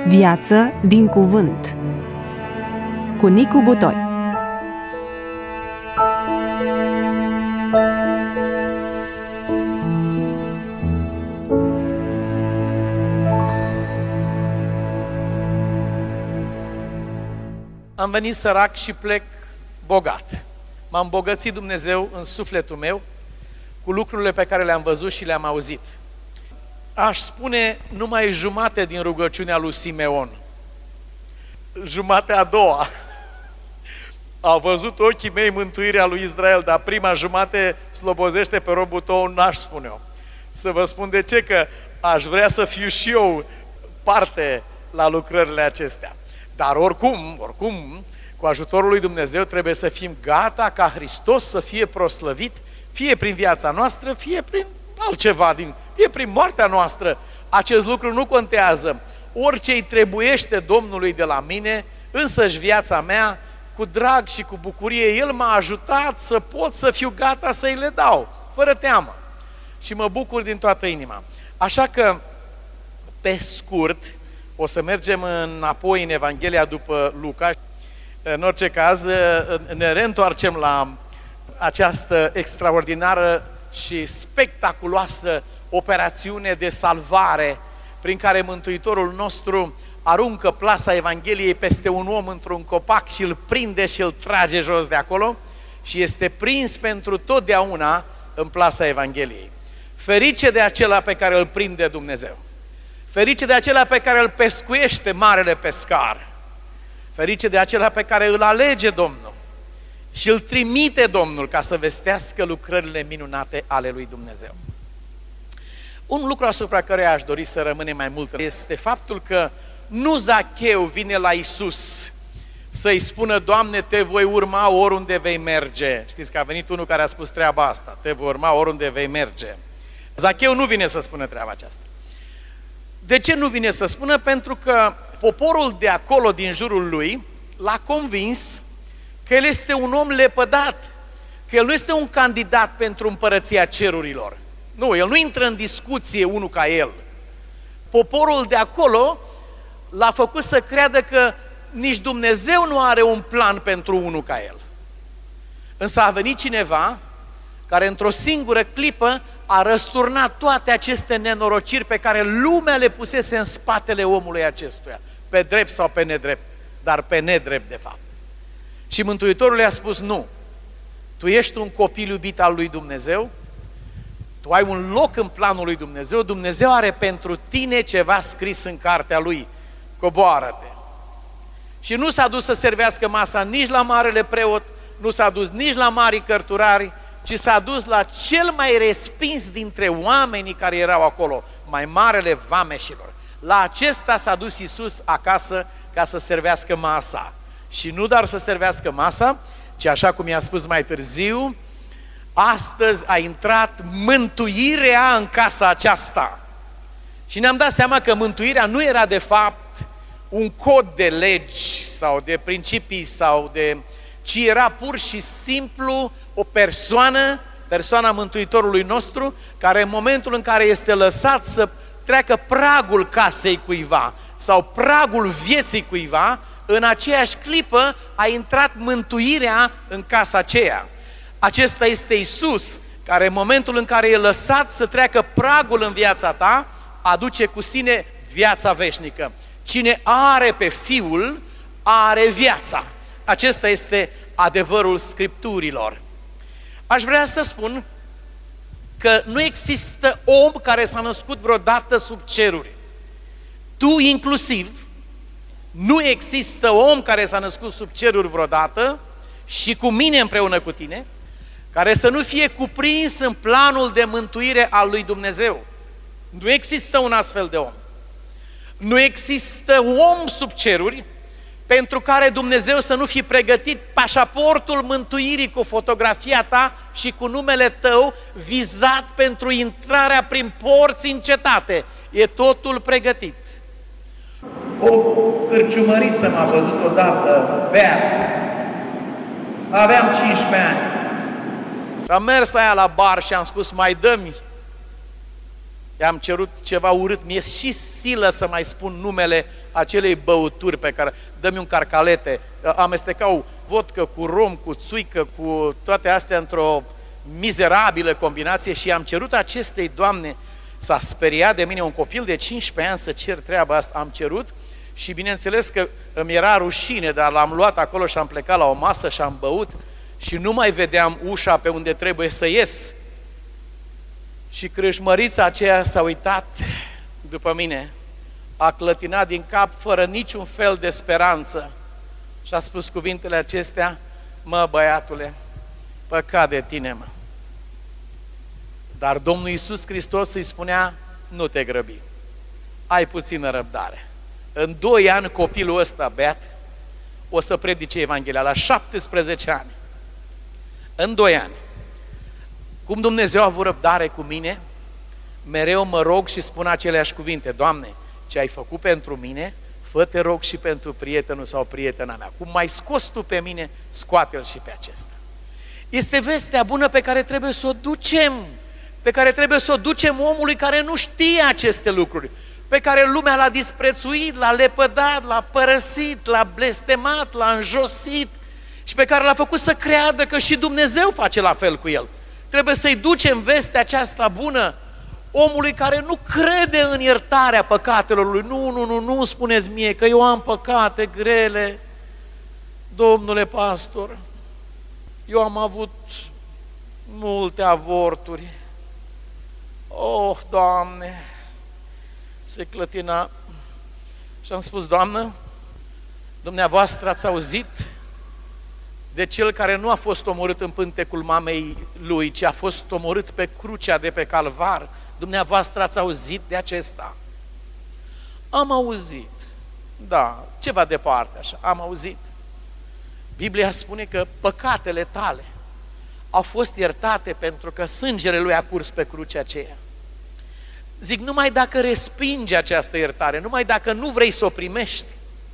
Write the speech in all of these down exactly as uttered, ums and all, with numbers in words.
Viață din cuvânt cu Nicu Butoi. Am venit sărac și plec bogat. M-a îmbogățit Dumnezeu în sufletul meu cu lucrurile pe care le-am văzut și le-am auzit. Aș spune numai jumate din rugăciunea lui Simeon. Jumatea a doua. Au văzut ochii mei mântuirea lui Israel, dar prima jumate slobozește pe robul tău, n-aș spune eu. Să vă spun de ce, că aș vrea să fiu și eu parte la lucrările acestea. Dar oricum, oricum, cu ajutorul lui Dumnezeu trebuie să fim gata ca Hristos să fie proslăvit, fie prin viața noastră, fie prin altceva, din, fie prin moartea noastră. Acest lucru nu contează. Orice îi trebuiește Domnului de la mine, însăși viața mea, cu drag și cu bucurie, El m-a ajutat să pot să fiu gata să îi le dau, fără teamă. Și mă bucur din toată inima. Așa că, pe scurt, o să mergem înapoi în Evanghelia după Luca. În orice caz, ne reîntoarcem la această extraordinară și spectaculoasă operațiune de salvare prin care Mântuitorul nostru aruncă plasa Evangheliei peste un om într-un copac și îl prinde și îl trage jos de acolo și este prins pentru totdeauna în plasa Evangheliei. Ferice de acela pe care îl prinde Dumnezeu. Ferice de acela pe care îl pescuiește marele pescar. Ferice de acela pe care îl alege Domnul și îl trimite Domnul ca să vestească lucrările minunate ale lui Dumnezeu. Un lucru asupra căruia aș dori să rămânem mai mult este faptul că nu Zacheu vine la Iisus să-i spună: Doamne, te voi urma oriunde vei merge. Știți că a venit unul care a spus treaba asta: te voi urma oriunde vei merge. Zacheu nu vine să spună treaba aceasta. De ce nu vine să spună? Pentru că poporul de acolo, din jurul lui, l-a convins că el este un om lepădat, că el nu este un candidat pentru împărăția cerurilor. Nu, el nu intră în discuție unul ca el. Poporul de acolo l-a făcut să creadă că nici Dumnezeu nu are un plan pentru unul ca el. Însă a venit cineva care într-o singură clipă a răsturnat toate aceste nenorociri pe care lumea le pusese în spatele omului acestuia, pe drept sau pe nedrept, dar pe nedrept de fapt. Și Mântuitorul i-a spus: nu, tu ești un copil iubit al lui Dumnezeu, tu ai un loc în planul lui Dumnezeu, Dumnezeu are pentru tine ceva scris în cartea lui, coboară-te. Și nu s-a dus să servească masa nici la marele preot, nu s-a dus nici la mari cărturari, ci s-a dus la cel mai respins dintre oamenii care erau acolo, mai marele vameșilor. La acesta s-a dus Iisus acasă ca să servească masa. Și nu doar să servească masa, ci așa cum i-a spus mai târziu, astăzi a intrat mântuirea în casa aceasta. Și ne-am dat seama că mântuirea nu era de fapt un cod de legi sau de principii sau de... ci era pur și simplu o persoană, persoana Mântuitorului nostru, care în momentul în care este lăsat să treacă pragul casei cuiva sau pragul vieții cuiva, în aceeași clipă a intrat mântuirea în casa aceea. Acesta este Iisus, care în momentul în care e lăsat să treacă pragul în viața ta, aduce cu sine viața veșnică. Cine are pe Fiul, are viața. Acesta este adevărul Scripturilor. Aș vrea să spun că nu există om care s-a născut vreodată sub ceruri. Tu inclusiv, nu există om care s-a născut sub ceruri vreodată și cu mine împreună cu tine, care să nu fie cuprins în planul de mântuire al lui Dumnezeu. Nu există un astfel de om. Nu există om sub ceruri pentru care Dumnezeu să nu fi pregătit pașaportul mântuirii cu fotografia ta și cu numele tău vizat pentru intrarea prin porți în cetate. E totul pregătit. O cârciumăriță m-a văzut odată, beat. Aveam cincisprezece ani. Și am mers la ea la bar și am spus: mai dă-mi I-am cerut ceva urât, mi-e și silă să mai spun numele acelei băuturi pe care, dă-mi un carcalete, amestecau vodcă cu rom, cu țuică, cu toate astea într-o mizerabilă combinație și i-am cerut acestei doamne, s-a speriat de mine, un copil de cincisprezece ani să cer treaba asta, am cerut și bineînțeles că îmi era rușine, dar l-am luat acolo și am plecat la o masă și am băut și nu mai vedeam ușa pe unde trebuie să ies. Și crâșmărița aceea s-a uitat după mine, a clătinat din cap fără niciun fel de speranță și a spus cuvintele acestea: mă, băiatule, păcat de tine, mă. Dar Domnul Iisus Hristos îi spunea: nu te grăbi, ai puțină răbdare. În doi ani copilul ăsta beat o să predice Evanghelia, la șaptesprezece ani. În doi ani. Cum Dumnezeu a avut răbdare cu mine, mereu mă rog și spun aceleași cuvinte: Doamne, ce ai făcut pentru mine, fă-te rog și pentru prietenul sau prietena mea. Cum m-ai scos tu pe mine, scoate-l și pe acesta. Este vestea bună pe care trebuie să o ducem, pe care trebuie să o ducem omului care nu știe aceste lucruri, pe care lumea l-a disprețuit, l-a lepădat, l-a părăsit, l-a blestemat, l-a înjosit și pe care l-a făcut să creadă că și Dumnezeu face la fel cu el. Trebuie să-i ducem vestea aceasta bună omului care nu crede în iertarea păcatelor lui. Nu, nu, nu, nu spuneți mie că eu am păcate grele, domnule pastor, eu am avut multe avorturi. Oh, Doamne, se clătina și am spus: Doamnă, dumneavoastră ați auzit de cel care nu a fost omorât în pântecul mamei lui, ci a fost omorât pe crucea de pe Calvar. Dumneavoastră ați auzit de acesta? Am auzit. Da, ceva departe așa, am auzit. Biblia spune că păcatele tale au fost iertate pentru că sângele lui a curs pe crucea aceea. Zic, numai dacă respingi această iertare, numai dacă nu vrei să o primești,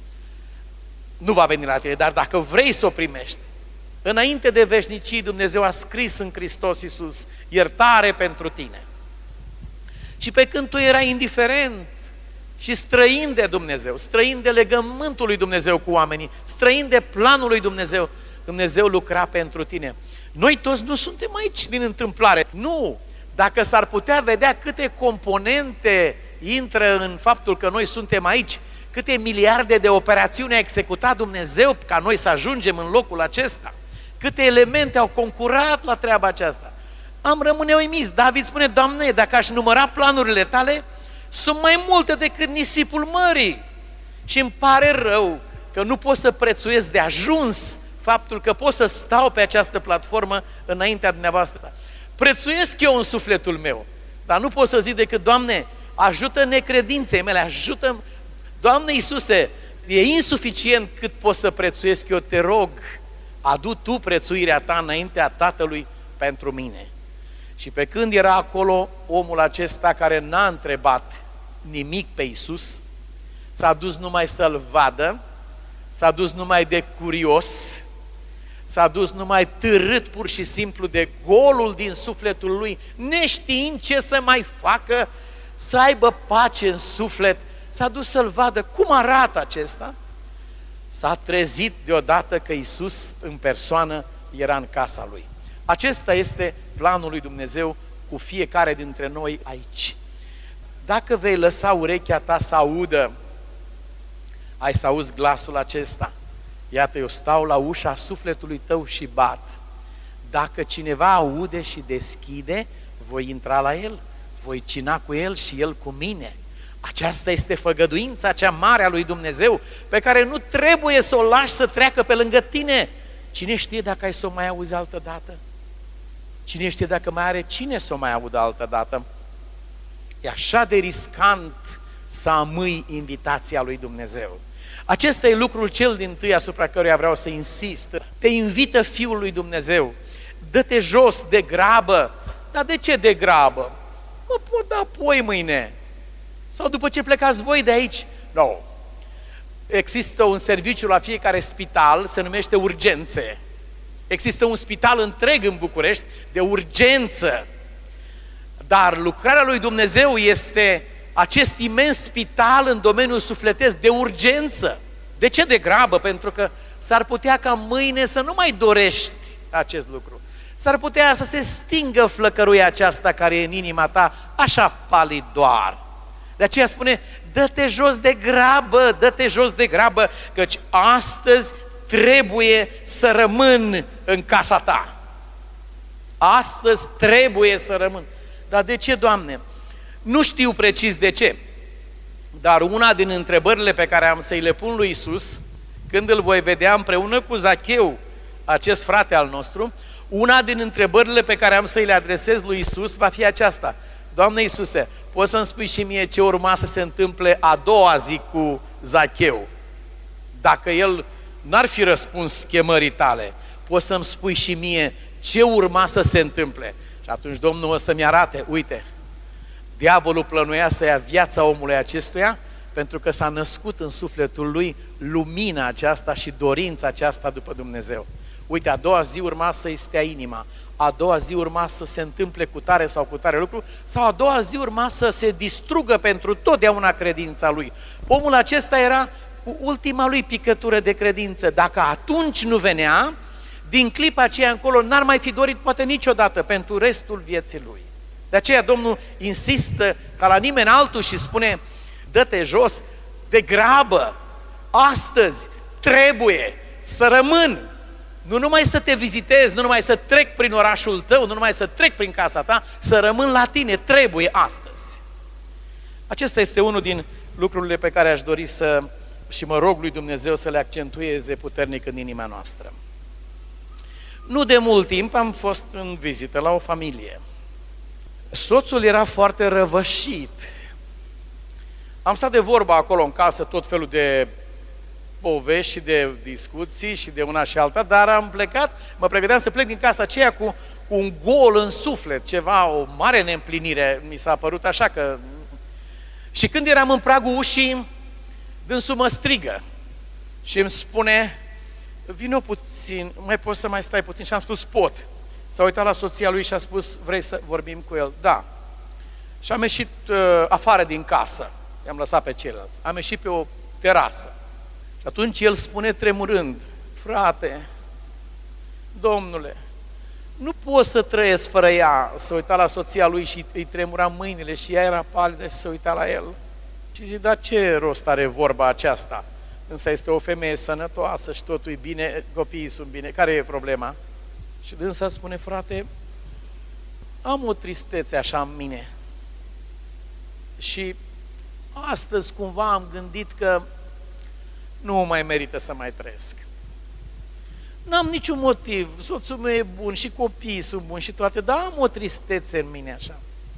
nu va veni la tine, dar dacă vrei să o primești, înainte de veșnicii, Dumnezeu a scris în Hristos Iisus iertare pentru tine. Și pe când tu erai indiferent și străin de Dumnezeu, străin de legământul lui Dumnezeu cu oamenii, străin de planul lui Dumnezeu, Dumnezeu lucra pentru tine. Noi toți nu suntem aici din întâmplare. Nu! Dacă s-ar putea vedea câte componente intră în faptul că noi suntem aici, câte miliarde de operațiuni a executat Dumnezeu ca noi să ajungem în locul acesta, câte elemente au concurat la treaba aceasta, am rămâne uimiți. David spune: Doamne, dacă aș număra planurile tale, sunt mai multe decât nisipul mării. Și îmi pare rău că nu pot să prețuiesc de ajuns faptul că pot să stau pe această platformă înaintea dumneavoastră. Prețuiesc eu în sufletul meu, dar nu pot să zic decât: Doamne, ajută necredinței mele, ajută-mi. Doamne Iisuse, e insuficient cât pot să prețuiesc eu, te rog, adu Tu prețuirea Ta înaintea Tatălui pentru mine. Și pe când era acolo, omul acesta care n-a întrebat nimic pe Iisus, s-a dus numai să-L vadă, s-a dus numai de curios, s-a dus numai târât pur și simplu de golul din sufletul lui, neștiind ce să mai facă, să aibă pace în suflet, s-a dus să-L vadă cum arată acesta. S-a trezit deodată că Iisus în persoană era în casa lui. Acesta este planul lui Dumnezeu cu fiecare dintre noi aici. Dacă vei lăsa urechea ta să audă, ai să auzi glasul acesta: iată, eu stau la ușa sufletului tău și bat. Dacă cineva aude și deschide, voi intra la el, voi cina cu el și el cu mine. Aceasta este făgăduința cea mare a lui Dumnezeu, pe care nu trebuie să o lași să treacă pe lângă tine. Cine știe dacă ai să o mai auzi altă dată? Cine știe dacă mai are cine să o mai audă altă dată? E așa de riscant să amâi invitația lui Dumnezeu. Acesta e lucrul cel dintâi asupra căruia vreau să insist. Te invită Fiul lui Dumnezeu. Dă-te jos de grabă. Dar de ce de grabă? Mă pot da apoi mâine. Sau după ce plecați voi de aici? Nu. No. Există un serviciu la fiecare spital, se numește urgențe. Există un spital întreg în București de urgență. Dar lucrarea lui Dumnezeu este acest imens spital în domeniul sufletesc de urgență. De ce de grabă? Pentru că s-ar putea ca mâine să nu mai dorești acest lucru. S-ar putea să se stingă flăcăruia aceasta care e în inima ta, așa palidoar. De aceea spune, dă-te jos de grabă, dă-te jos de grabă, căci astăzi trebuie să rămân în casa ta. Astăzi trebuie să rămân. Dar de ce, Doamne? Nu știu precis de ce, dar una din întrebările pe care am să-i le pun lui Iisus, când îl voi vedea împreună cu Zacheu, acest frate al nostru, una din întrebările pe care am să-i le adresez lui Iisus va fi aceasta. Doamne Iisuse, poți să-mi spui și mie ce urma să se întâmple a doua zi cu Zacheu? Dacă el n-ar fi răspuns chemării tale, poți să-mi spui și mie ce urma să se întâmple? Și atunci Domnul o să-mi arate, uite, diavolul plănuia să ia viața omului acestuia pentru că s-a născut în sufletul lui lumina aceasta și dorința aceasta după Dumnezeu. Uite, a doua zi urma să-i stea inima, a doua zi urma să se întâmple cu tare sau cu tare lucru, sau a doua zi urma să se distrugă pentru totdeauna credința lui. Omul acesta era cu ultima lui picătură de credință. Dacă atunci nu venea, din clipa aceea încolo n-ar mai fi dorit poate niciodată pentru restul vieții lui. De aceea Domnul insistă ca la nimeni altul și spune, dă-te jos de grabă, astăzi trebuie să rămân. Nu numai să te vizitez, nu numai să trec prin orașul tău, nu numai să trec prin casa ta, să rămân la tine, trebuie astăzi. Acesta este unul din lucrurile pe care aș dori să, și mă rog lui Dumnezeu să le accentueze puternic în inima noastră. Nu de mult timp am fost în vizită la o familie. Soțul era foarte răvășit. Am stat de vorbă acolo în casă, tot felul de povești și de discuții și de una și alta, dar am plecat, mă pregăteam să plec din casa aceea cu, cu un gol în suflet, ceva, o mare neîmplinire, mi s-a părut așa că... Și când eram în pragul ușii, dânsul mă strigă și îmi spune, vino puțin, mai poți să mai stai puțin? Și am spus, pot. S-a uitat la soția lui și a spus, vrei să vorbim cu el? Da. Și am ieșit uh, afară din casă, i-am lăsat pe ceilalți, am ieșit pe o terasă. Și atunci el spune tremurând, frate, domnule, nu pot să trăiesc fără ea. S-a uitat la soția lui și îi tremura mâinile și ea era palidă și se uita la el. Și zice, dar ce rost are vorba aceasta? Însă este o femeie sănătoasă și totul e bine, copiii sunt bine, care e problema? Și dânsa spune, frate, am o tristețe așa în mine și astăzi cumva am gândit că nu mai merită să mai trăiesc. N-am niciun motiv, soțul meu e bun și copiii sunt buni și toate, dar am o tristețe în mine așa.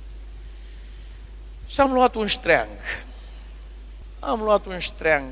Și am luat un ștreang. Am luat un ștreang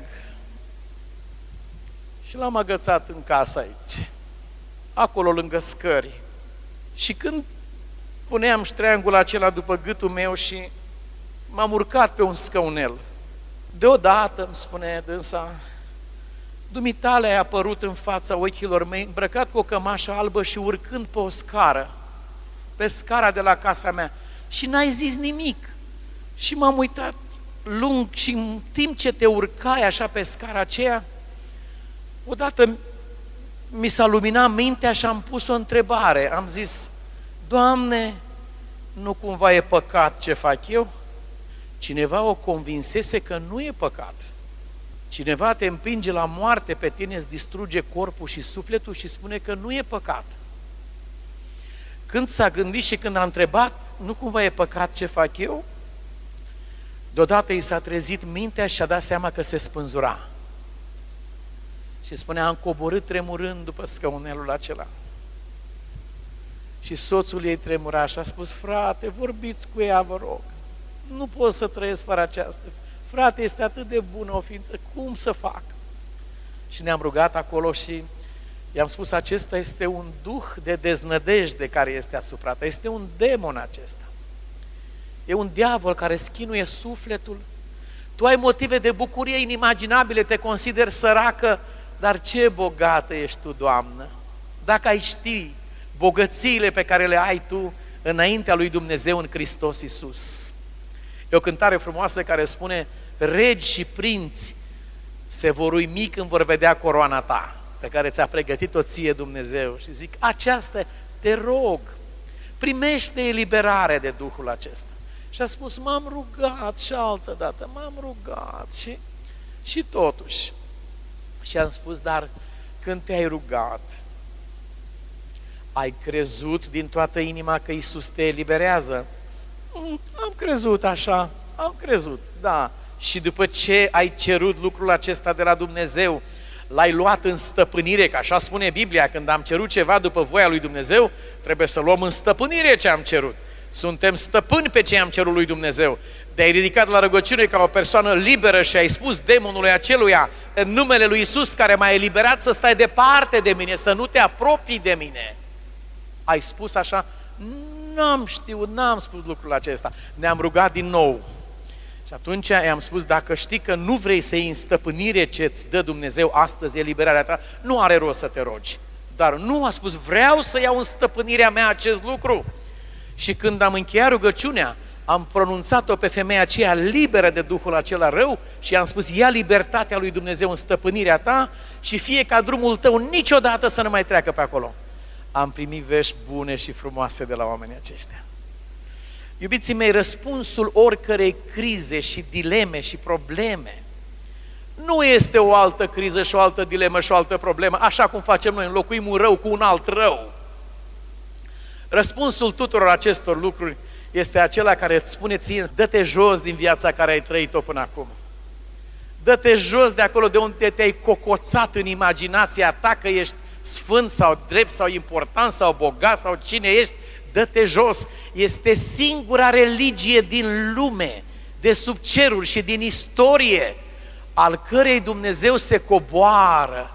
și l-am agățat în casă aici, acolo lângă scări. Și când puneam ștreangul acela după gâtul meu și m-am urcat pe un scăunel, deodată îmi spune dânsa, dumitale ai apărut în fața ochilor mei, îmbrăcat cu o cămașă albă și urcând pe o scară, pe scara de la casa mea, și n-ai zis nimic. Și m-am uitat lung și în timp ce te urcai așa pe scara aceea, odată mi s-a luminat mintea și am pus o întrebare. Am zis, Doamne, nu cumva e păcat ce fac eu? Cineva o convinsese că nu e păcat. Cineva te împinge la moarte, pe tine îți distruge corpul și sufletul și spune că nu e păcat. Când s-a gândit și când a întrebat, nu cumva e păcat ce fac eu? Deodată i s-a trezit mintea și a dat seama că se spânzura. Și spunea, am coborât tremurând după scăunelul acela. Și soțul ei tremura și a spus, frate, vorbiți cu ea, vă rog. Nu pot să trăiesc fără aceasta. Frate, este atât de bună o ființă, cum să fac? Și ne-am rugat acolo și i-am spus, acesta este un duh de deznădejde care este asupra ta, este un demon acesta. E un diavol care schinuie sufletul. Tu ai motive de bucurie inimaginabile, te consideri săracă, dar ce bogată ești tu, Doamnă! Dacă ai ști bogățiile pe care le ai tu înaintea lui Dumnezeu în Hristos Iisus. E o cântare frumoasă care spune: regi și prinți se vor uimi când vor vedea coroana ta, pe care ți-a pregătit-o ție Dumnezeu. Și zic, aceasta, te rog, primește eliberare de Duhul acesta. Și a spus, m-am rugat și altă dată, m-am rugat și, și totuși. Și am spus, dar când te-ai rugat, ai crezut din toată inima că Iisus te eliberează? Am crezut așa, am crezut, da. Și după ce ai cerut lucrul acesta de la Dumnezeu, l-ai luat în stăpânire, că așa spune Biblia, când am cerut ceva după voia lui Dumnezeu, trebuie să luăm în stăpânire ce am cerut. Suntem stăpâni pe ce am cerut lui Dumnezeu. Te-ai ridicat la rugăciune ca o persoană liberă și ai spus demonului aceluia, în numele lui Iisus care m-a eliberat, să stai departe de mine, să nu te apropii de mine. Ai spus așa? N-am știut, n-am spus lucrul acesta. Ne-am rugat din nou. Și atunci i-am spus, dacă știi că nu vrei să iei în stăpânire ce îți dă Dumnezeu astăzi, eliberarea ta, nu are rost să te rogi. Dar nu, a spus, vreau să iau în stăpânirea mea acest lucru. Și când am încheiat rugăciunea, am pronunțat-o pe femeia aceea liberă de Duhul acela rău și am spus, ia libertatea lui Dumnezeu în stăpânirea ta și fie ca drumul tău niciodată să nu mai treacă pe acolo. Am primit vești bune și frumoase de la oamenii aceștia. Iubiții mei, răspunsul oricărei crize și dileme și probleme nu este o altă criză și o altă dilemă și o altă problemă, așa cum facem noi, înlocuim un rău cu un alt rău. Răspunsul tuturor acestor lucruri este acela care îți spune ție, dă-te jos din viața care ai trăit-o până acum. Dă-te jos de acolo de unde te-ai cocoțat în imaginația ta că ești sfânt sau drept sau important sau bogat sau cine ești, dă-te jos. Este singura religie din lume, de sub ceruri și din istorie, al cărei Dumnezeu se coboară,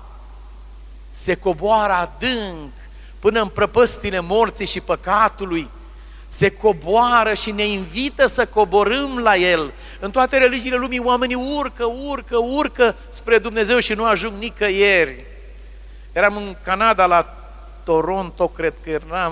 se coboară adânc până în prăpăstile morții și păcatului, se coboară și ne invită să coborâm la El. În toate religiile lumii oamenii urcă, urcă, urcă spre Dumnezeu și nu ajung nicăieri. Eram în Canada, la Toronto, cred că eram,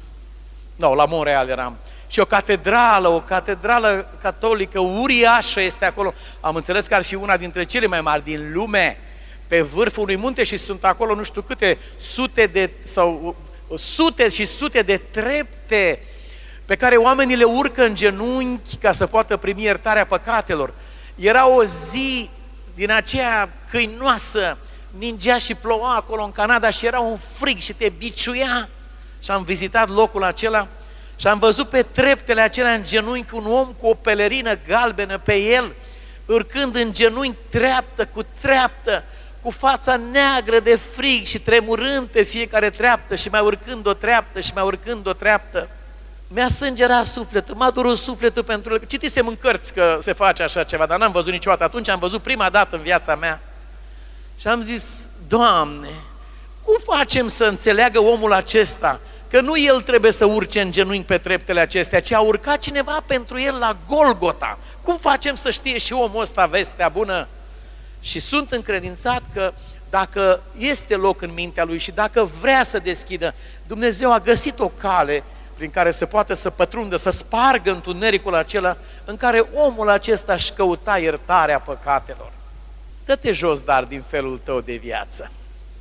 nu, la Montreal eram, și o catedrală, o catedrală catolică uriașă este acolo. Am înțeles că ar fi una dintre cele mai mari din lume, pe vârful unui munte și sunt acolo nu știu câte sute de, sau sute și sute de trepte pe care oamenii le urcă în genunchi ca să poată primi iertarea păcatelor. Era o zi din aceea câinoasă, ningea și ploua acolo în Canada și era un frig și te biciuia. Și am vizitat locul acela și am văzut pe treptele acelea în genunchi un om cu o pelerină galbenă pe el, urcând în genunchi treaptă cu treaptă, cu fața neagră de frig și tremurând pe fiecare treaptă și mai urcând o treaptă și mai urcând o treaptă. Mi-a sângerat sufletul, m-a durut sufletul pentru că citisem în cărți că se face așa ceva, dar n-am văzut niciodată. Atunci am văzut prima dată în viața mea și am zis, Doamne, cum facem să înțeleagă omul acesta că nu el trebuie să urce în genunchi pe treptele acestea, ci a urcat cineva pentru el la Golgota? Cum facem să știe și omul ăsta vestea bună? Și sunt încredințat că dacă este loc în mintea lui și dacă vrea să deschidă, Dumnezeu a găsit o cale prin care se poate să pătrundă, să spargă întunericul acela în care omul acesta își căuta iertarea păcatelor. Dă-te jos, dar, din felul tău de viață.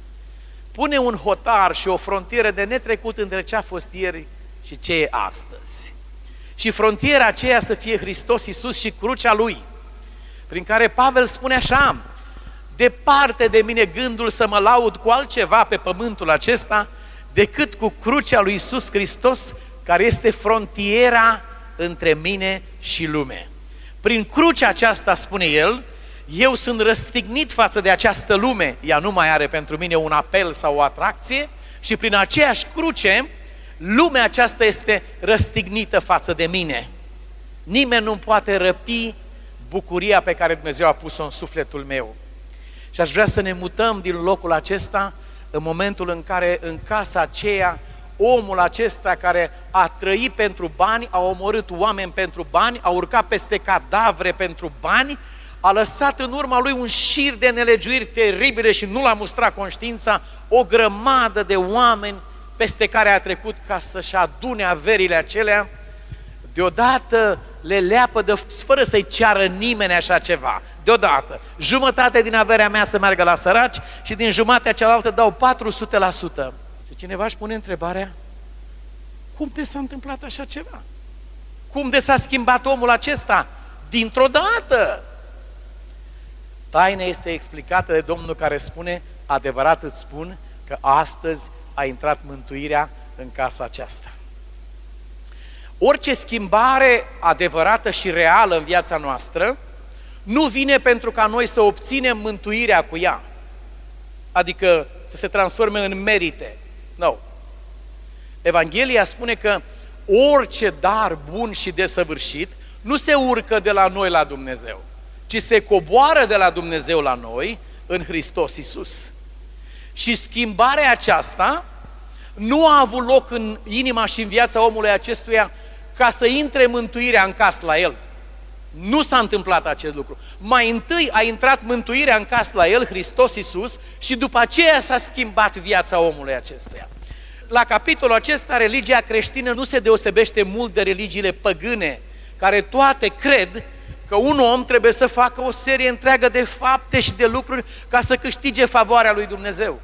Pune un hotar și o frontieră de netrecut între ce a fost ieri și ce e astăzi. Și frontiera aceea să fie Hristos Iisus și crucea Lui, prin care Pavel spune așa, departe de mine gândul să mă laud cu altceva pe pământul acesta decât cu crucea lui Iisus Hristos, care este frontiera între mine și lume. Prin crucea aceasta, spune el, eu sunt răstignit față de această lume, ea nu mai are pentru mine un apel sau o atracție și prin aceeași cruce, lumea aceasta este răstignită față de mine. Nimeni nu poate răpi bucuria pe care Dumnezeu a pus-o în sufletul meu. Și aș vrea să ne mutăm din locul acesta în momentul în care în casa aceea omul acesta care a trăit pentru bani, a omorât oameni pentru bani, a urcat peste cadavre pentru bani, a lăsat în urma lui un șir de nelegiuiri teribile și nu l-a mustrat conștiința, o grămadă de oameni peste care a trecut ca să-și adune averile acelea, deodată le leapă de, fără să-i ceară nimeni așa ceva. Deodată, jumătate din averea mea să meargă la săraci și din jumatea cealaltă dau patru sute la sută. Și cineva își pune întrebarea, cum de s-a întâmplat așa ceva? Cum de s-a schimbat omul acesta? Dintr-o dată! Taina este explicată de Domnul care spune, adevărat îți spun că astăzi a intrat mântuirea în casa aceasta. Orice schimbare adevărată și reală în viața noastră nu vine pentru ca noi să obținem mântuirea cu ea, adică să se transforme în merite. Nu. Evanghelia spune că orice dar bun și desăvârșit nu se urcă de la noi la Dumnezeu, ci se coboară de la Dumnezeu la noi în Hristos Iisus. Și schimbarea aceasta nu a avut loc în inima și în viața omului acestuia ca să intre mântuirea în casă la el. Nu s-a întâmplat acest lucru. Mai întâi a intrat mântuirea în casă la el, Hristos Iisus, și după aceea s-a schimbat viața omului acestuia. La capitolul acesta, religia creștină nu se deosebește mult de religiile păgâne, care toate cred că un om trebuie să facă o serie întreagă de fapte și de lucruri ca să câștige favoarea lui Dumnezeu.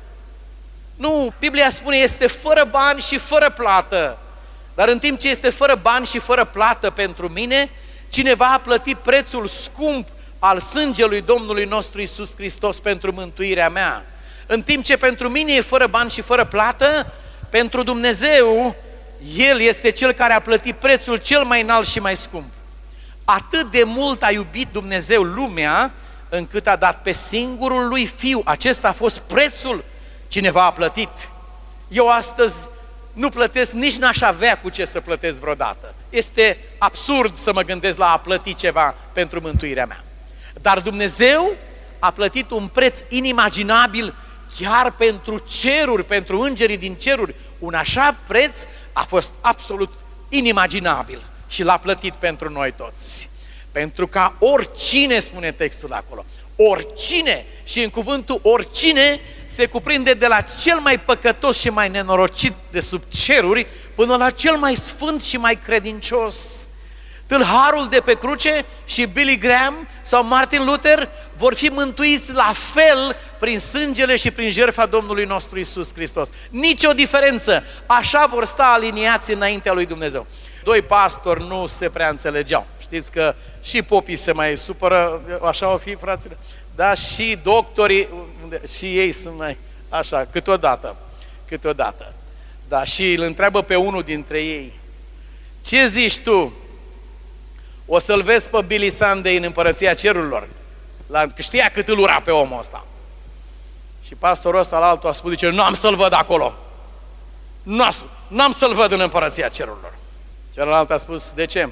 Nu, Biblia spune este fără bani și fără plată. Dar în timp ce este fără bani și fără plată pentru mine, cineva a plătit prețul scump al sângelui Domnului nostru Iisus Hristos pentru mântuirea mea. În timp ce pentru mine e fără bani și fără plată, pentru Dumnezeu, El este Cel care a plătit prețul cel mai înalt și mai scump. Atât de mult a iubit Dumnezeu lumea, încât a dat pe singurul Lui Fiu. Acesta a fost prețul. Cineva a plătit. Eu astăzi nu plătesc, nici n-aș avea cu ce să plătesc vreodată. Este absurd să mă gândesc la a plăti ceva pentru mântuirea mea. Dar Dumnezeu a plătit un preț inimaginabil chiar pentru ceruri, pentru îngerii din ceruri. Un așa preț a fost absolut inimaginabil și l-a plătit pentru noi toți. Pentru ca oricine, spune textul acolo, oricine, și în cuvântul oricine se cuprinde de la cel mai păcătos și mai nenorocit de sub ceruri până la cel mai sfânt și mai credincios. Tâlharul de pe cruce și Billy Graham sau Martin Luther vor fi mântuiți la fel prin sângele și prin jertfa Domnului nostru Iisus Hristos. Nici o diferență. Așa vor sta aliniați înaintea lui Dumnezeu. Doi pastori nu se prea înțelegeau. Știți că și popii se mai supără, așa o fi, fraților? Da, și doctorii, și ei sunt mai așa, câteodată, câteodată. Da, și îl întreabă pe unul dintre ei, ce zici tu? O să-l vezi pe Billy Sunday în Împărăția Cerurilor? La, că știa cât îl ura pe omul ăsta. Și pastorul ăsta la altul a spus, zice, nu am să-l văd acolo. Nu am să-l văd în Împărăția Cerurilor. Celălalt a spus, de ce?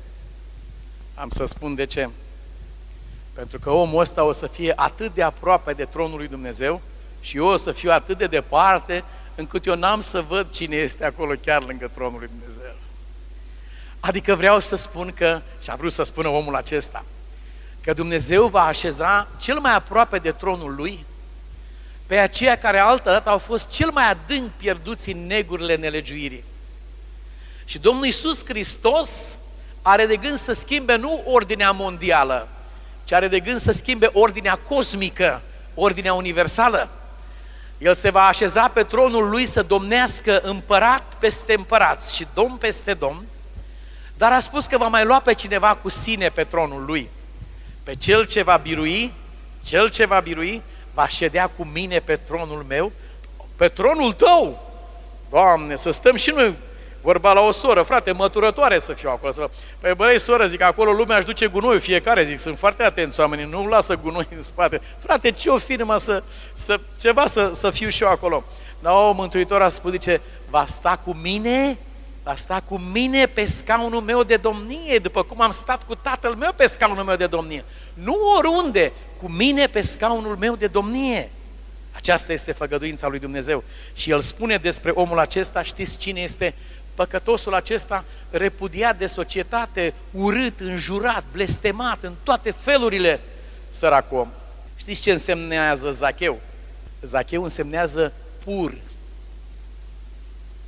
Am să spun de ce. Pentru că omul ăsta o să fie atât de aproape de tronul lui Dumnezeu și eu o să fiu atât de departe încât eu n-am să văd cine este acolo chiar lângă tronul lui Dumnezeu. Adică vreau să spun că, și a vrut să spună omul acesta, că Dumnezeu va așeza cel mai aproape de tronul Lui pe aceia care altădată au fost cel mai adânc pierduți în negurile nelegiuirii. Și Domnul Iisus Hristos are de gând să schimbe nu ordinea mondială, ci are de gând să schimbe ordinea cosmică, ordinea universală. El se va așeza pe tronul Lui să domnească împărat peste împărați și domn peste domn, dar a spus că va mai lua pe cineva cu sine pe tronul Lui. Pe cel ce va birui, cel ce va birui, va ședea cu mine pe tronul meu, pe tronul tău. Doamne, să stăm și noi, vorba la o soră, frate, măturătoare să fiu acolo. Păi băi, soră, zic, acolo lumea își duce gunoiul, fiecare, zic, sunt foarte atenți oamenii, nu lasă gunoi în spate. Frate, ce o fi numai să, să, ceva să, să fiu și eu acolo. No, Mântuitorul a spus, zice, va sta cu mine, va sta cu mine pe scaunul meu de domnie, după cum am stat cu tatăl meu pe scaunul meu de domnie. Nu oriunde, cu mine pe scaunul meu de domnie. Aceasta este făgăduința lui Dumnezeu. Și El spune despre omul acesta, știți cine este? Păcătosul acesta, repudiat de societate, urât, înjurat, blestemat, în toate felurile, săracul om. Știți ce însemnează Zacheu? Zacheu însemnează pur.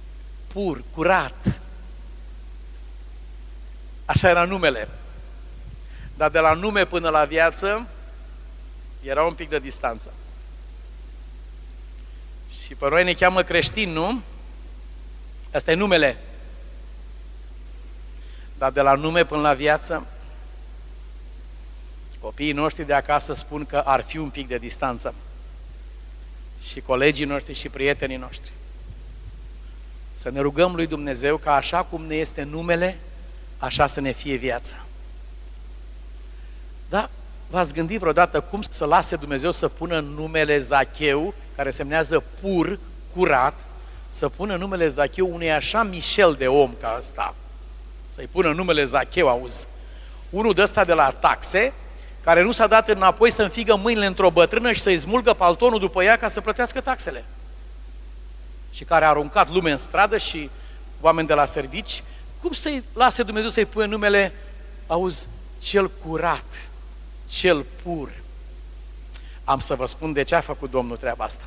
pur, curat. Așa era numele. Dar de la nume până la viață era un pic de distanță. Și pe noi ne cheamă creștini, nu? Asta e numele. Dar de la nume până la viață, copiii noștri de acasă spun că ar fi un pic de distanță. Și colegii noștri și prietenii noștri. Să ne rugăm lui Dumnezeu ca așa cum ne este numele, așa să ne fie viața. Da? V-ați gândit vreodată cum să lase Dumnezeu să pună numele Zacheu, care semnează pur, curat, să pună numele Zacheu unui așa Michel de om ca ăsta? Să-i pună numele Zacheu, auzi? Unul de ăsta de la taxe, care nu s-a dat înapoi să înfigă mâinile într-o bătrână și să-i smulgă paltonul după ea ca să plătească taxele. Și care a aruncat lume în stradă și oameni de la servici. Cum să-i lase Dumnezeu să-i pună numele, auzi, cel curat, cel pur? Am să vă spun de ce a făcut Domnul treaba asta.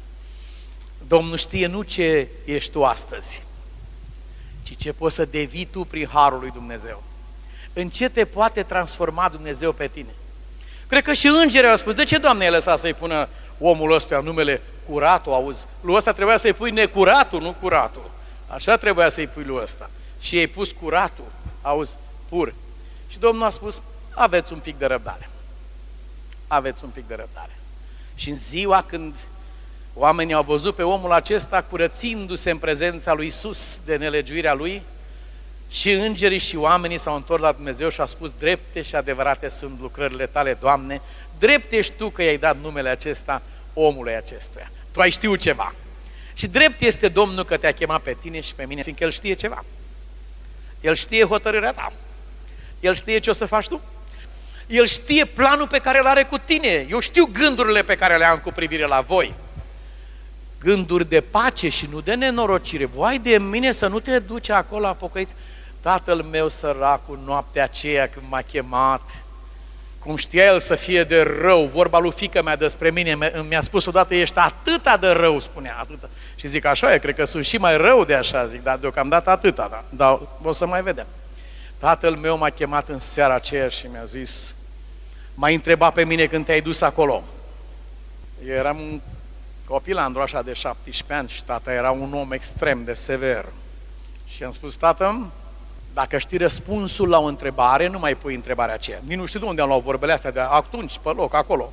Domnul știe nu ce ești tu astăzi, ci ce poți să devii tu prin harul lui Dumnezeu. În ce te poate transforma Dumnezeu pe tine? Cred că și îngerii au spus, de ce, Doamne, ai lăsat să-i pună omul ăsta numele curatul, auzi? Lui ăsta trebuia să-i pui necuratul, nu curatul. Așa trebuia să-i pui lui ăsta. Și i-ai pus curatul, auzi, pur. Și Domnul a spus, aveți un pic de răbdare. Aveți un pic de răbdare. Și în ziua când oamenii au văzut pe omul acesta curățindu-se în prezența lui Iisus de nelegiuirea lui, și îngerii și oamenii s-au întors la Dumnezeu și au spus, drepte și adevărate sunt lucrările tale, Doamne, drept ești tu că i-ai dat numele acesta omului acestuia. Tu ai știut ceva. Și drept este Domnul că te-a chemat pe tine și pe mine, fiindcă El știe ceva. El știe hotărârea ta. El știe ce o să faci tu. El știe planul pe care îl are cu tine. Eu știu gândurile pe care le am cu privire la voi. Gânduri de pace și nu de nenorocire. Vai de mine să nu te duci acolo la pocăiți. Tatăl meu săracul, noaptea aceea când m-a chemat, cum știa el să fie de rău, vorba lui fiică mea despre mine, mi-a spus odată, ești atâta de rău, spunea, atâta. Și zic, așa e, cred că sunt și mai rău de așa, zic, dar deocamdată atâta, da. Dar o să mai vedem. Tatăl meu m-a chemat în seara aceea și mi-a zis, m-a întrebat pe mine când te-ai dus acolo. Eu eram un copilandru așa de șaptesprezece ani și tata era un om extrem de sever. Și am spus, tată, dacă știi răspunsul la o întrebare, nu mai pui întrebarea aceea. Nici nu știu de unde am luat vorbele astea, de atunci, pe loc, acolo.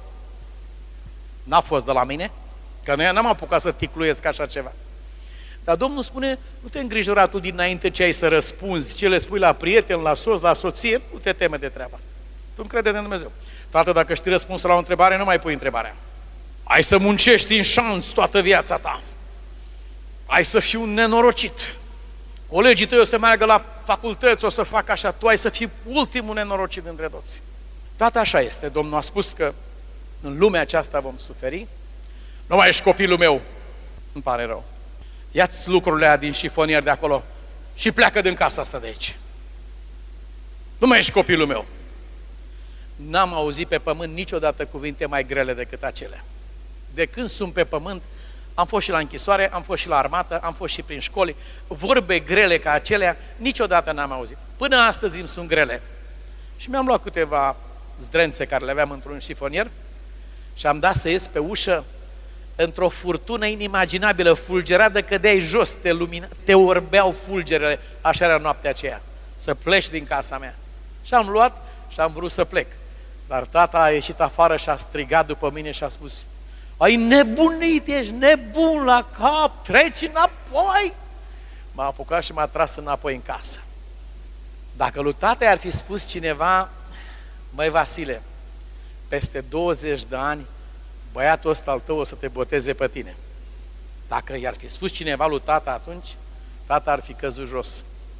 N-a fost de la mine, că noi n-am apucat să ticluiesc așa ceva. Dar Domnul spune, nu te îngrijora tu dinainte ce ai să răspunzi, ce le spui la prieten, la soț, la soție, nu te teme de treaba asta. Tu încrede în Dumnezeu. Tată, dacă știi răspunsul la o întrebare, nu mai pui întrebarea. Ai să muncești în șanț toată viața ta. Ai să fii un nenorocit. Colegii tăi o să meargă la facultăți, o să facă așa, tu ai să fii ultimul nenorocit dintre toți. Tată, așa este. Domnul a spus că în lumea aceasta vom suferi. Nu mai ești copilul meu. Îmi pare rău. Ia-ți lucrurile aia din șifonier de acolo și pleacă din casa asta de aici. Nu mai ești copilul meu. N-am auzit pe pământ niciodată cuvinte mai grele decât acelea. De când sunt pe pământ, am fost și la închisoare, am fost și la armată, am fost și prin școli. Vorbe grele ca acelea, niciodată n-am auzit. Până astăzi îmi sunt grele. Și mi-am luat câteva zdrențe care le aveam într-un șifonier și am dat să ies pe ușă într-o furtună inimaginabilă, fulgera de cădeai jos, te, lumina, te orbeau fulgerele, așa era noaptea aceea, să pleci din casa mea. Și am luat și am vrut să plec. Dar tata a ieșit afară și a strigat după mine și a spus, ai nebunit, ești nebun la cap, treci înapoi. M-a apucat și m-a tras înapoi în casă. Dacă lui tata ar fi spus cineva, măi Vasile, peste douăzeci de ani, băiatul ăsta al tău o să te boteze pe tine. Dacă i-ar fi spus cineva lui tata atunci, tata ar fi căzut jos.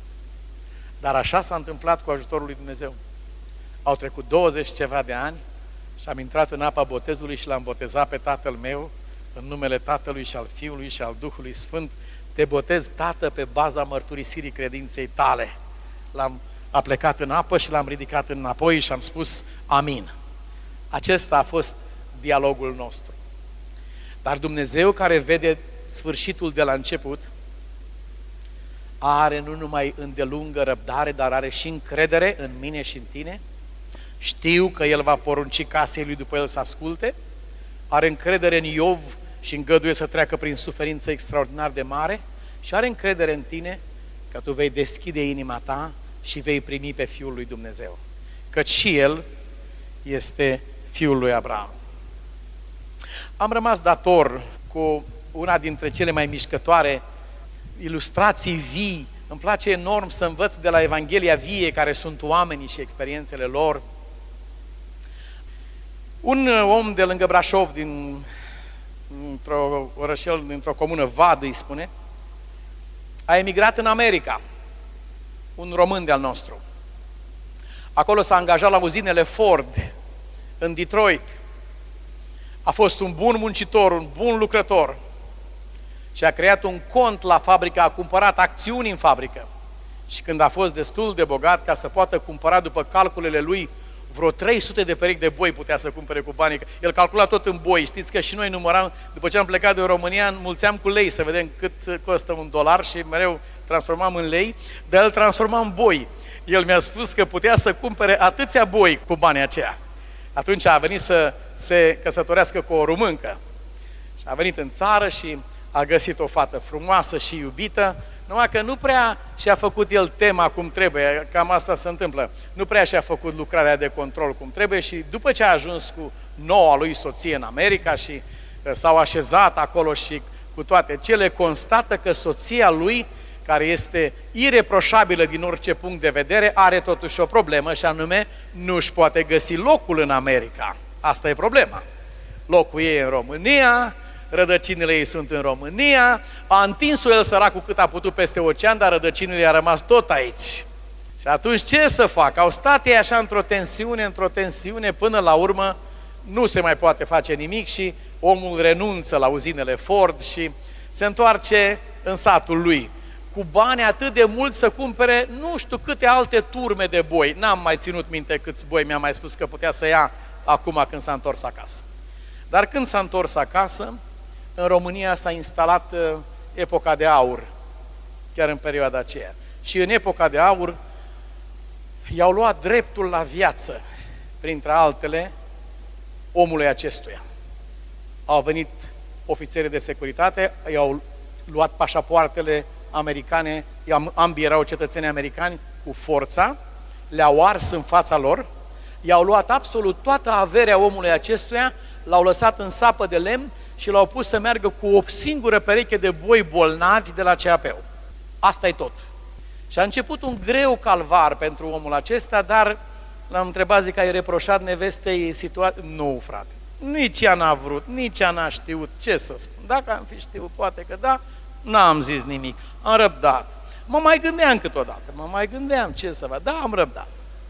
Dar așa s-a întâmplat cu ajutorul lui Dumnezeu. Au trecut douăzeci ceva de ani și am intrat în apa botezului și l-am botezat pe tatăl meu, în numele Tatălui și al Fiului și al Duhului Sfânt. Te botez, tată, pe baza mărturisirii credinței tale. L-am a plecat în apă și l-am ridicat înapoi și am spus amin. Acesta a fost dialogul nostru. Dar Dumnezeu, care vede sfârșitul de la început, are nu numai îndelungă răbdare, dar are și încredere în mine și în tine. Știu că El va porunci casei Lui după El să asculte. Are încredere în Iov și îngăduie să treacă prin suferință extraordinar de mare. Și are încredere în tine că tu vei deschide inima ta și vei primi pe Fiul lui Dumnezeu. Căci și El este Fiul lui Abraham. Am rămas dator cu una dintre cele mai mișcătoare ilustrații vii. Îmi place enorm să învăț de la Evanghelia vie, care sunt oamenii și experiențele lor. Un om de lângă Brașov, din, dintr-o orășel, dintr-o comună, Vad îi spune, a emigrat în America, un român de-al nostru. Acolo s-a angajat la uzinele Ford, în Detroit. A fost un bun muncitor, un bun lucrător și a creat un cont la fabrică, a cumpărat acțiuni în fabrică. Și când a fost destul de bogat ca să poată cumpăra după calculele lui vreo trei sute de perechi de boi putea să cumpere cu banii. El calcula tot în boi. Știți că și noi număram, după ce am plecat din România, înmulțeam cu lei să vedem cât costă un dolar și mereu transformam în lei, dar el transforma în boi. El mi-a spus că putea să cumpere atâția boi cu banii aceia. Atunci a venit să se căsătorească cu o româncă. Și a venit în țară și a găsit o fată frumoasă și iubită, numai că nu prea și-a făcut el tema cum trebuie, cam asta se întâmplă. Nu prea și-a făcut lucrarea de control cum trebuie și după ce a ajuns cu noua lui soție în America și s-au așezat acolo și cu toate cele, constată că soția lui, care este ireproșabilă din orice punct de vedere, are totuși o problemă și anume nu își poate găsi locul în America. Asta e problema. Locul ei e în România, rădăcinile ei sunt în România, a întins-o el săracul cât a putut peste ocean, dar rădăcinile i-a rămas tot aici. Și atunci ce să fac? Au stat ei așa într-o tensiune, într-o tensiune, până la urmă nu se mai poate face nimic și omul renunță la uzinele Ford și se întoarce în satul lui, cu bani atât de mult să cumpere nu știu câte alte turme de boi. N-am mai ținut minte câți boi, mi-a mai spus că putea să ia acum când s-a întors acasă. Dar când s-a întors acasă, în România s-a instalat uh, epoca de aur, chiar în perioada aceea. Și în epoca de aur i-au luat dreptul la viață, printre altele, omului acestuia. Au venit ofițerii de securitate, i-au luat pașapoartele americane, ambii erau cetățeni americani, cu forța, le-au ars în fața lor, i-au luat absolut toată averea omului acestuia, l-au lăsat în sapă de lemn și l-au pus să meargă cu o singură pereche de boi bolnavi de la C A P-ul. Asta e tot. Și a început un greu calvar pentru omul acesta, dar l-am întrebat, zic, ai reproșat nevestei situația? Nu, frate. Nici ea n-a vrut, nici ea n-a știut, ce să spun. Dacă am fi știut, poate că da, n-am zis nimic. Am răbdat. Mă mai gândeam câteodată, mă mai gândeam ce să fac. Da, am răbdat.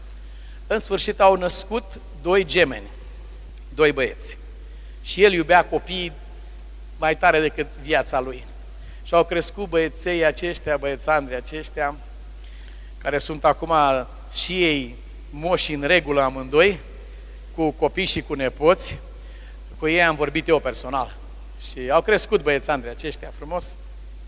În sfârșit au născut doi gemeni, doi băieți. Și el iubea copiii mai tare decât viața lui. Și au crescut băieței aceștia, băiețandrii aceștia, care sunt acum și ei moși în regulă amândoi, cu copii și cu nepoți. Cu ei am vorbit eu personal. Și au crescut băiețandrii aceștia frumos.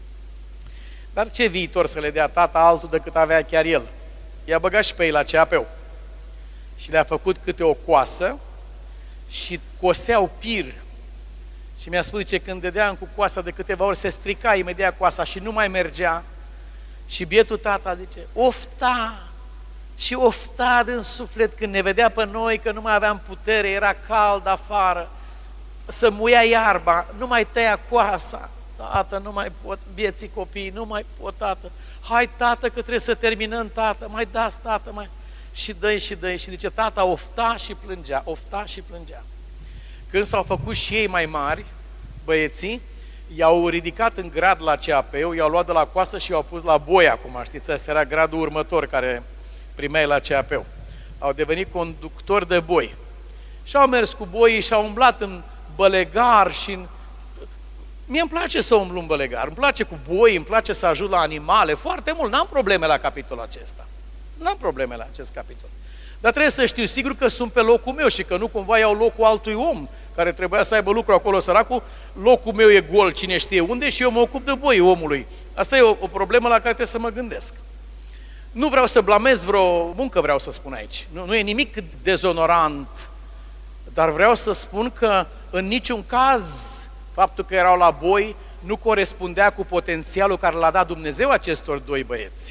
Dar ce viitor să le dea tata altul decât avea chiar el? I-a băgat și pe ei la C A P-ul. Și le-a făcut câte o coasă și coseau pir. Și mi-a spus, zice, când dădeam cu coasa de câteva ori, se strica imediat coasa și nu mai mergea. Și bietul tata, zice, ofta și ofta din suflet când ne vedea pe noi, că nu mai aveam putere, era cald afară, să muia iarba, nu mai tăia coasa. Tată, nu mai pot, bieții copii, nu mai pot, tată. Hai, tată, că trebuie să terminăm, tată, mai dați, tată, mai... Și dă-i și dă-i. Și zice, tata ofta și plângea, ofta și plângea. Când s-au făcut și ei mai mari, băieții, i-au ridicat în grad la C A P-ul, i-au luat de la coasă și i-au pus la boi acum, știți, ăsta era gradul următor care primeai la C A P-ul. Au devenit conductori de boi. Și au mers cu boii și au umblat în bălegar și în... Mie îmi place să umblu în bălegar, îmi place cu boi, îmi place să ajut la animale, foarte mult, n-am probleme la capitolul acesta. N-am probleme la acest capitol. Dar trebuie să știu sigur că sunt pe locul meu și că nu cumva iau locul altui om care trebuia să aibă lucru acolo, săracul, locul meu e gol, cine știe unde, și eu mă ocup de boi omului Asta e o, o problemă la care trebuie să mă gândesc. Nu vreau să blamez vreo muncă, vreau să spun aici. Nu, nu e nimic dezonorant, dar vreau să spun că în niciun caz faptul că erau la boi nu corespundea cu potențialul care l-a dat Dumnezeu acestor doi băieți.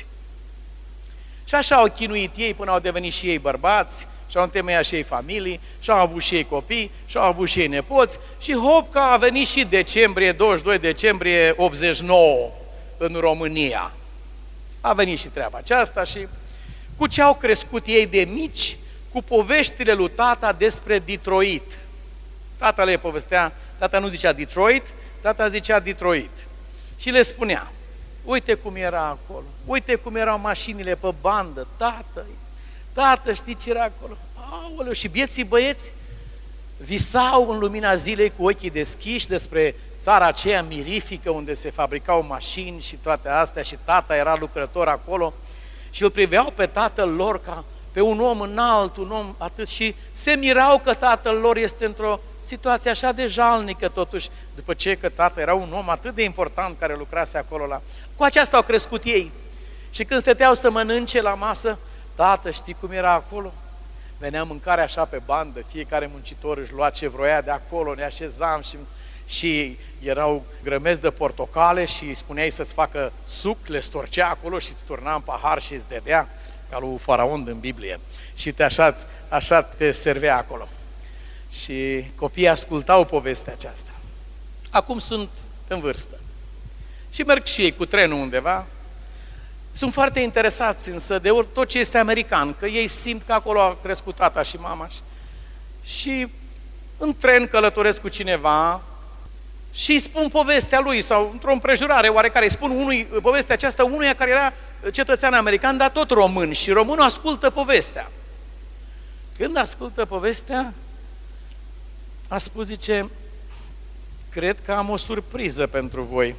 Și așa au chinuit ei până au devenit și ei bărbați, și-au întemeiat și ei familii, și-au avut și ei copii, și-au avut și ei nepoți, și hop că a venit și decembrie, douăzeci și doi decembrie optzeci și nouă în România. A venit și treaba aceasta și cu ce au crescut ei de mici, cu poveștile lui tata despre Detroit. Tata le povestea, tata nu zicea Detroit, tata zicea Detroit. Și le spunea, uite cum era acolo, uite cum erau mașinile pe bandă, tată, tată, știi ce era acolo? Aoleu, și bieții băieți visau în lumina zilei cu ochii deschiși despre țara aceea mirifică unde se fabricau mașini și toate astea și tata era lucrător acolo și îl priveau pe tatăl lor ca pe un om înalt, un om atât și se mirau că tatăl lor este într-o situație așa de jalnică totuși, după ce că tata era un om atât de important care lucrase acolo la... Cu aceasta au crescut ei. Și când stăteau să mănânce la masă, tată, știi cum era acolo? Venea mâncarea așa pe bandă, fiecare muncitor își lua ce vroia de acolo, ne așezam și, și erau grămezi de portocale și îi spuneai să-ți facă suc, le storcea acolo și îți turna în pahar și îți dădea, ca lui Faraon din Biblie. Și te așa, așa te servea acolo. Și copiii ascultau povestea aceasta. Acum sunt în vârstă. Și merg și ei cu trenul undeva. Sunt foarte interesați însă de tot ce este american, că ei simt că acolo a crescut tata și mama. Și în tren călătoresc cu cineva și îi spun povestea lui, sau într-o împrejurare oarecare, îi spun unui, povestea aceasta unuia care era cetățean american, dar tot român, și românul ascultă povestea. Când ascultă povestea, a spus, zice, cred că am o surpriză pentru voi.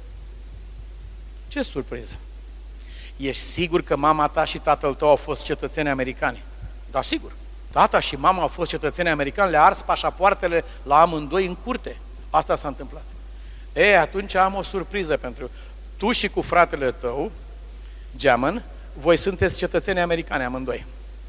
Ce surpriză? Ești sigur că mama ta și tatăl tău au fost cetățeni americani? Da, sigur. Tata și mama au fost cetățeni americani, le-a ars pașapoartele la amândoi în curte. Asta s-a întâmplat. E, atunci am o surpriză pentru tu și cu fratele tău, Geamăn, voi sunteți cetățeni americani amândoi.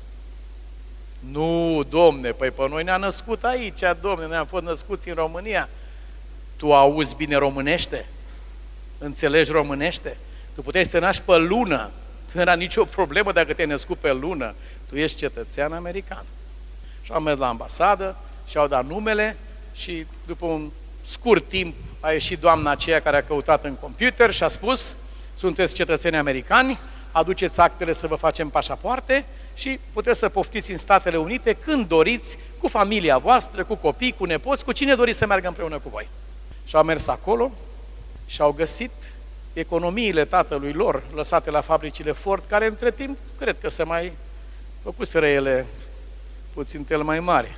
Nu, domne, păi pe noi ne-a născut aici, domne, noi am fost născuți în România. Tu auzi bine românește? Înțelegi românește? Tu puteai să te naști pe lună, nu era nicio problemă dacă te-ai născut pe lună. Tu ești cetățean american. Și au mers la ambasadă și au dat numele și după un scurt timp a ieșit doamna aceea care a căutat în computer și a spus, sunteți cetățeni americani, aduceți actele să vă facem pașapoarte și puteți să poftiți în Statele Unite când doriți, cu familia voastră, cu copii, cu nepoți, cu cine doriți să meargă împreună cu voi. Și au mers acolo și au găsit economiile tatălui lor lăsate la fabricile Ford, care între timp cred că se mai făcuseră ele puțin tel mai mari.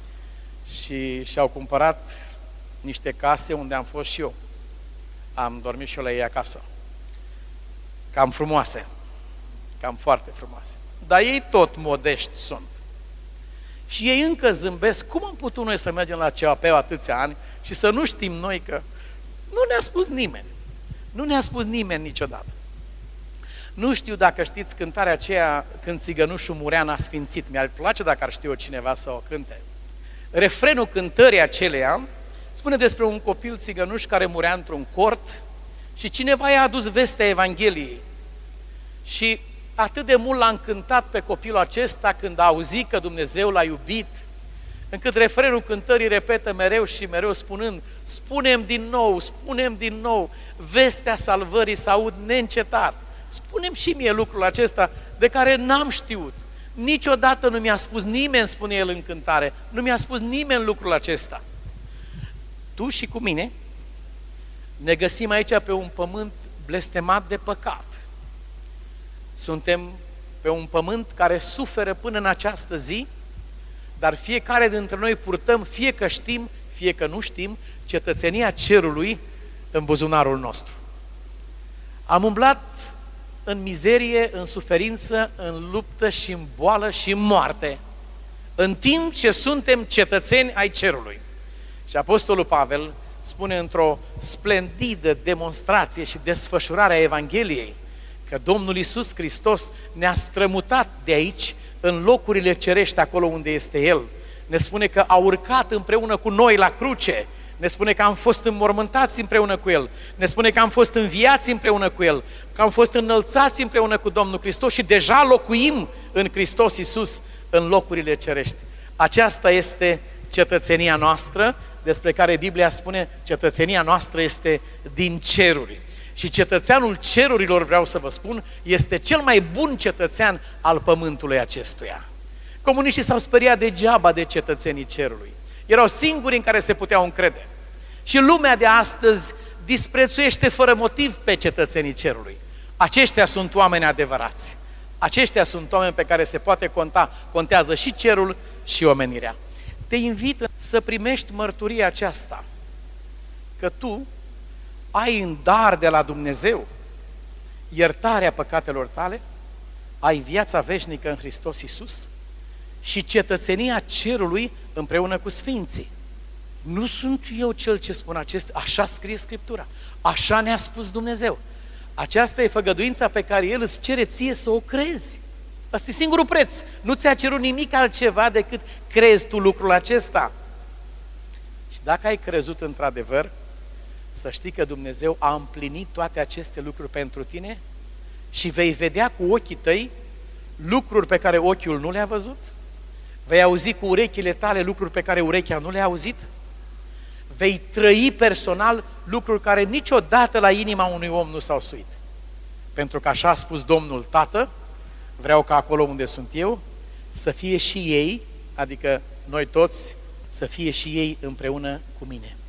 Și și-au cumpărat niște case unde am fost și eu. Am dormit și eu la ei acasă. Cam frumoase. Cam foarte frumoase. Dar ei tot modești sunt. Și ei încă zâmbesc. Cum am putut noi să mergem la C A P atâția ani și să nu știm noi că nu ne-a spus nimeni. Nu ne-a spus nimeni niciodată. Nu știu dacă știți cântarea aceea când țigănușul murea n-a sfințit. Mi-ar place dacă ar ști-o cineva să o cânte. Refrenul cântării aceleia spune despre un copil țigănuș care murea într-un cort și cineva i-a adus vestea Evangheliei. Și atât de mult l-a încântat pe copilul acesta când a auzit că Dumnezeu l-a iubit, încât refrenul cântării repetă mereu și mereu spunând, spune-mi din nou, spune-mi din nou, vestea salvării să aud neîncetat. Spune-mi și mie lucrul acesta de care n-am știut. Niciodată nu mi-a spus nimeni, spune el în cântare, nu mi-a spus nimeni lucrul acesta. Tu și cu mine ne găsim aici pe un pământ blestemat de păcat. Suntem pe un pământ care suferă până în această zi, dar fiecare dintre noi purtăm, fie că știm, fie că nu știm, cetățenia cerului în buzunarul nostru. Am umblat în mizerie, în suferință, în luptă și în boală și în moarte, în timp ce suntem cetățeni ai cerului. Și Apostolul Pavel spune într-o splendidă demonstrație și desfășurare a Evangheliei că Domnul Iisus Hristos ne-a strămutat de aici în locurile cerești, acolo unde este El. Ne spune că a urcat împreună cu noi la cruce, ne spune că am fost înmormântați împreună cu El, ne spune că am fost înviați împreună cu El, că am fost înălțați împreună cu Domnul Hristos și deja locuim în Hristos Iisus în locurile cerești. Aceasta este cetățenia noastră, despre care Biblia spune cetățenia noastră este din ceruri. Și cetățeanul cerurilor, vreau să vă spun, este cel mai bun cetățean al pământului acestuia. Comuniștii s-au speriat degeaba de cetățenii cerului. Erau singuri în care se puteau încrede. Și lumea de astăzi disprețuiește fără motiv pe cetățenii cerului. Aceștia sunt oameni adevărați. Aceștia sunt oameni pe care se poate conta. Contează și cerul și omenirea. Te invit să primești mărturia aceasta, că tu ai în dar de la Dumnezeu iertarea păcatelor tale, ai viața veșnică în Hristos Iisus și cetățenia cerului împreună cu sfinții. Nu sunt eu cel ce spun acest, așa scrie Scriptura, așa ne-a spus Dumnezeu. Aceasta e făgăduința pe care El îți cere ție să o crezi. Asta e singurul preț. Nu ți-a cerut nimic altceva decât crezi tu lucrul acesta. Și dacă ai crezut într-adevăr, să știi că Dumnezeu a împlinit toate aceste lucruri pentru tine și vei vedea cu ochii tăi lucruri pe care ochiul nu le-a văzut, vei auzi cu urechile tale lucruri pe care urechea nu le-a auzit, vei trăi personal lucruri care niciodată la inima unui om nu s-au suit. Pentru că așa a spus Domnul: Tată, vreau ca acolo unde sunt eu să fie și ei, adică noi toți, să fie și ei împreună cu mine.